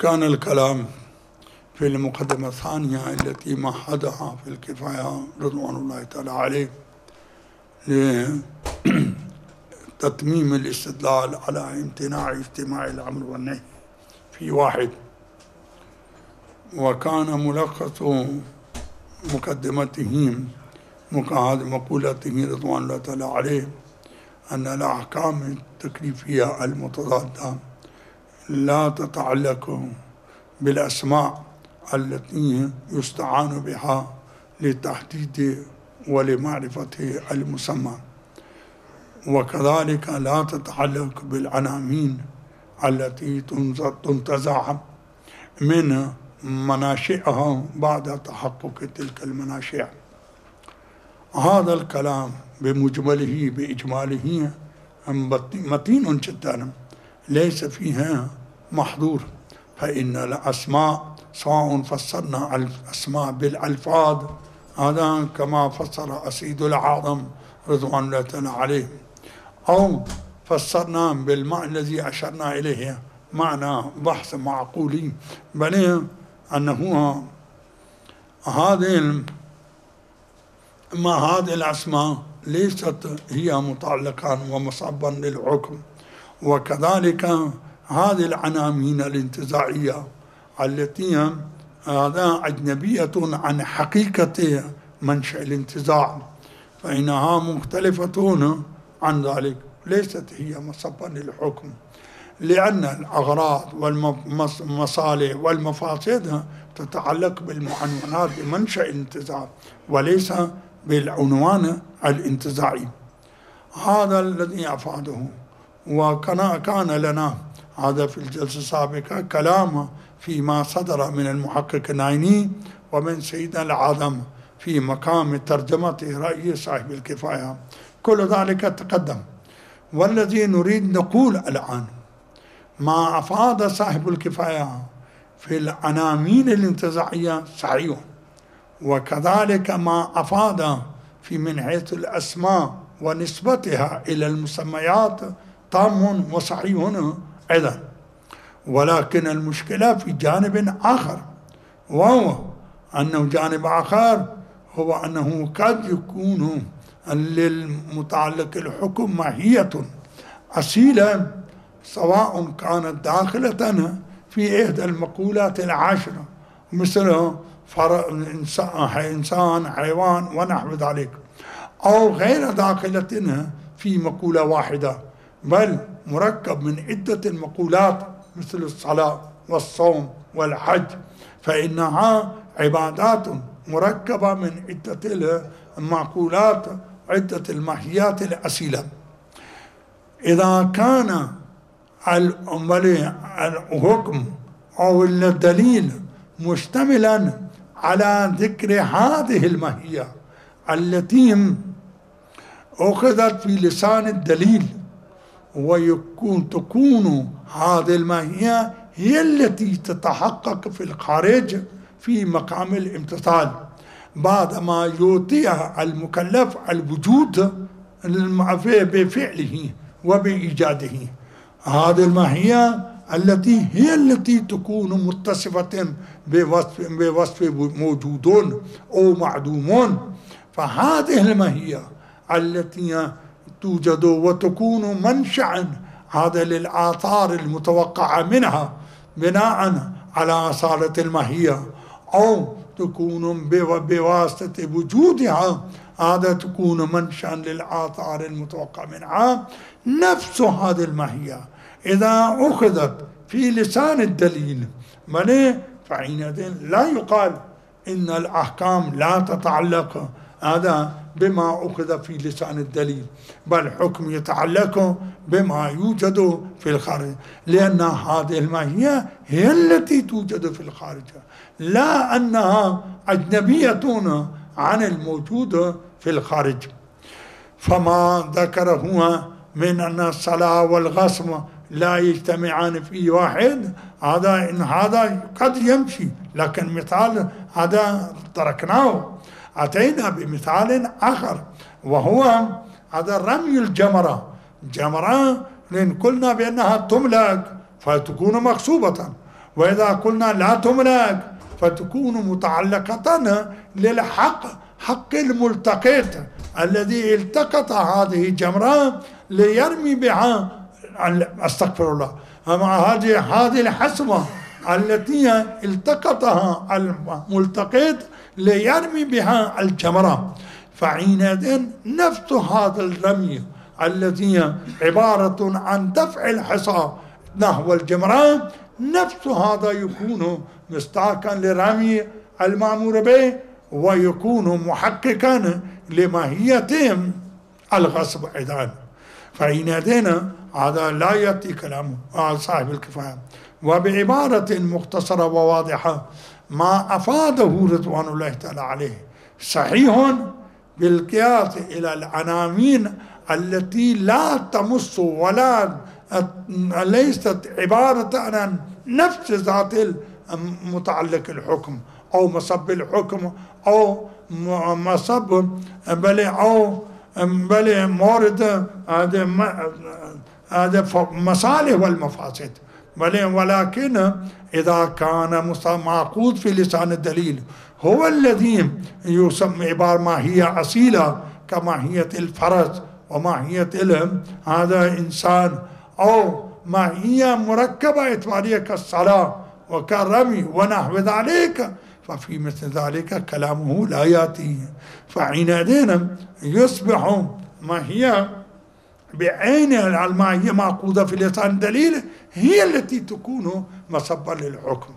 كان الكلام في المقدمة الثانية التي مهدها في الكفاية رضوان الله تعالى عليه لتتميم الاستدلال على امتناع اجتماع الأمر والنهي في واحد. وكان ملخص مقدمته مقولته رضوان الله تعالى عليه أن الأحكام التكليفية المتضادة لا تتعلق بالأسماء التي يستعان بها لتحديد ولمعرفة المسمى، وكذلك لا تتعلق بالعناوين التي تنتزع من مناشئها بعد تحقق تلك المناشئ. هذا الكلام بمجمله بإجماله متين جدا، ليس فيها محظور، فإن الأسماء سواء فسرنا الأسماء بالألفاظ هذا كما فسر السيد الأعظم رضوان الله تعالى عليه، أو فسرنا بالمعنى الذي أشرنا إليه معنى بحث معقولي، بل أنه هذه الأسماء ليست هي متعلقة ومصابا للحكم، وكذلك هذه العناوين الانتزاعية التي هذا أجنبية عن حقيقة منشأ الانتزاع فإنها مختلفة عن ذلك، ليست هي مصابا للحكم، لأن الأغراض والمصالح والمفاسد تتعلق بالمعنونات بمنشأ الانتزاع وليس بالعنوان الانتزاعي. هذا الذي أفاده. وكان لنا هذا في الجلسة السابقة كلام فيما صدر من المحقق النايني ومن سيدنا الأعظم في مقام ترجمة رأي صاحب الكفاية، كل ذلك تقدم. والذي نريد نقول الآن ما أفاد صاحب الكفاية في العناوين الانتزاعية صحيح، وكذلك ما أفاد في من حيث الأسماء ونسبتها إلى المسميات تام وصحيح أيضا، ولكن المشكلة في جانب آخر، وهو أنه جانب آخر هو أنه قد يكون للمتعلق الحكم ماهية أصيلة سواء كانت داخلة في إحدى المقولات العاشرة مثل إنسان حيوان ونحو ذلك، أو غير داخلة في مقولة واحدة، بل مركب من عدة المقولات مثل الصلاة والصوم والحج، فإنها عبادات مركبة من عدة المعقولات عدة الماهيات الأصيلة. إذا كان الحكم أو الدليل مشتملا على ذكر هذه الماهية التي أخذت في لسان الدليل، تكون هذه الماهية هي التي تتحقق في الخارج في مقام الامتثال بعدما يعطيها المكلف الوجود بفعله وبإيجاده. هذه الماهية هي التي تكون متصفة بوصف موجودون أو معدومون، فهذه الماهية التي توجد وتكون منشأ هذا للآثار المتوقعة منها بناء على أصالة الماهية، أو تكون بواسطة وجودها هذا تكون منشأ للآثار المتوقعة منها. نفس هذه الماهية إذا أخذت في لسان الدليل فحينئذ لا يقال إن الأحكام لا تتعلق هذا بما أخذ في لسان الدليل، بل حكم يتعلق بما يوجد في الخارج، لأن هذه الماهية هي التي توجد في الخارج، لا أنها أجنبية عن الموجود في الخارج. فما ذكره من أن الصلاة والغصب لا يجتمعان في واحد، هذا قد يمشي، لكن مثال هذا تركناه. أتينا بمثال آخر وهو هذا رمي الجمرة، لأن قلنا بأنها تملك فتكون مغصوبة، وإذا قلنا لا تملك فتكون متعلقة للحق، حق الملتقط الذي التقط هذه الجمرة ليرمي بها، استغفر الله، هذه الحسوة التي التقطها الملتقط ليرمي بها الجمرة. فحينئذ نفس هذا الرمي الذي عبارة عن دفع الحصى نحو الجمرة، نفس هذا يكون مصداقا لرمي المأمور به، ويكون محققا لماهية الغصب أيضا. فحينئذ هذا لا يأتي كلامه صاحب الكفاية. وبعبارة مختصرة وواضحة ما أفاده رضوان الله تعالى عليه صحيح بالقياس إلى العناوين التي لا تمس ولا ليست عبارة عن نفس ذات متعلق الحكم أو مصب الحكم أو مصب بل مورد هذا مصالح والمفاسد، ولكن إذا كان معقود في لسان الدليل هو الذي يسمى عبارة ماهية أصيلة كماهية الفرس وماهية هذا إنسان، أو ماهية مركبة اعتبارية كالصلاة وكالرمي ونحو ذلك، ففي مثل ذلك كلامه لا يأتي. فحينئذ يصبح ماهية بعين الماهية معقودة في لسان الدليل هي التي تكون مصبا للحكم.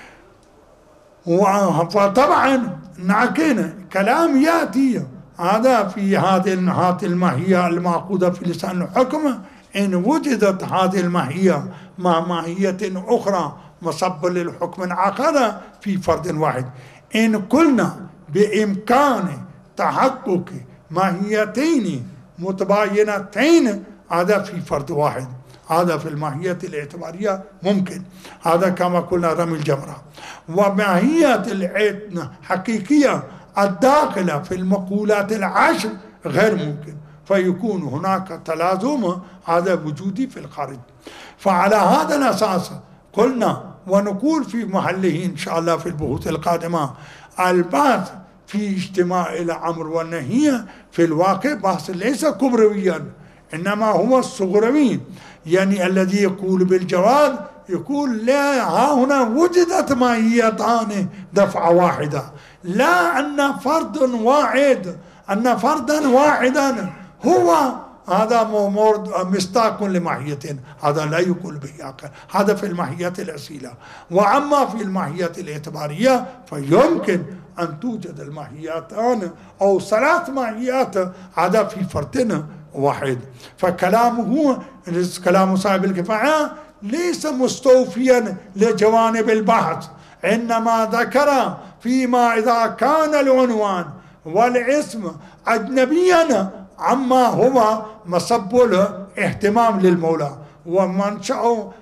فطبعا نعكين كلام يأتي هذا في هذه الماهية المعقودة في لسان الحكم إن وجدت هذه الماهية مع ماهية أخرى مصب للحكم عقد في فرد واحد. إن قلنا بإمكان تحقق ماهيتين متباينتين هذا في فرد واحد، هذا في الماهية الاعتبارية ممكن، هذا كما قلنا رمي الجمرة. وماهية الحقيقية الداخلة في المقولات العشر غير ممكن، فيكون هناك تلازم هذا وجودي في الخارج. فعلى هذا الأساس قلنا ونقول في محله إن شاء الله في البحوث القادمة البحث في اجتماع الأمر والنهي في الواقع بحث ليس كبرويا إنما هو الصغروي، يعني الذي يقول بالجواز يقول لا ها هنا وجدت ماهيتان دفعة واحدة، لا أن فرد واحد أن فردا واحدا هو هذا مصداق لماهيتين، هذا لا يقول به عقل، هذا في الماهيات الأصيلة. وأما في الماهيات الاعتبارية فيمكن أن توجد الماهيتان أو ثلاث ماهيات هذا في فرد واحد. فكلامه كلام صاحب الكفاية ليس مستوفيا لجوانب البحث، إنما ذكر فيما إذا كان العنوان والاسم أجنبيا عما هو مصب الاهتمام للمولى ومنشأ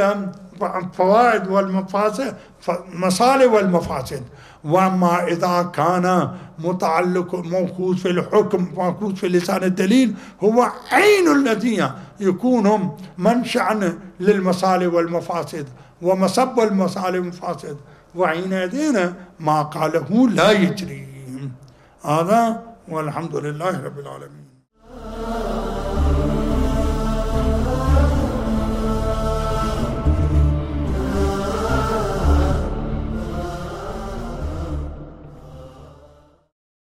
الفوائد والمفاسد مصالح والمفاسد. وأما إذا كان متعلق موجود في الحكم موجود في لسان الدليل هو عين الذي يكون منشأ للمصالح والمفاسد ومصب المصالح والمفاسد، وحينئذ ما قاله لا يجري. هذا والحمد لله رب العالمين.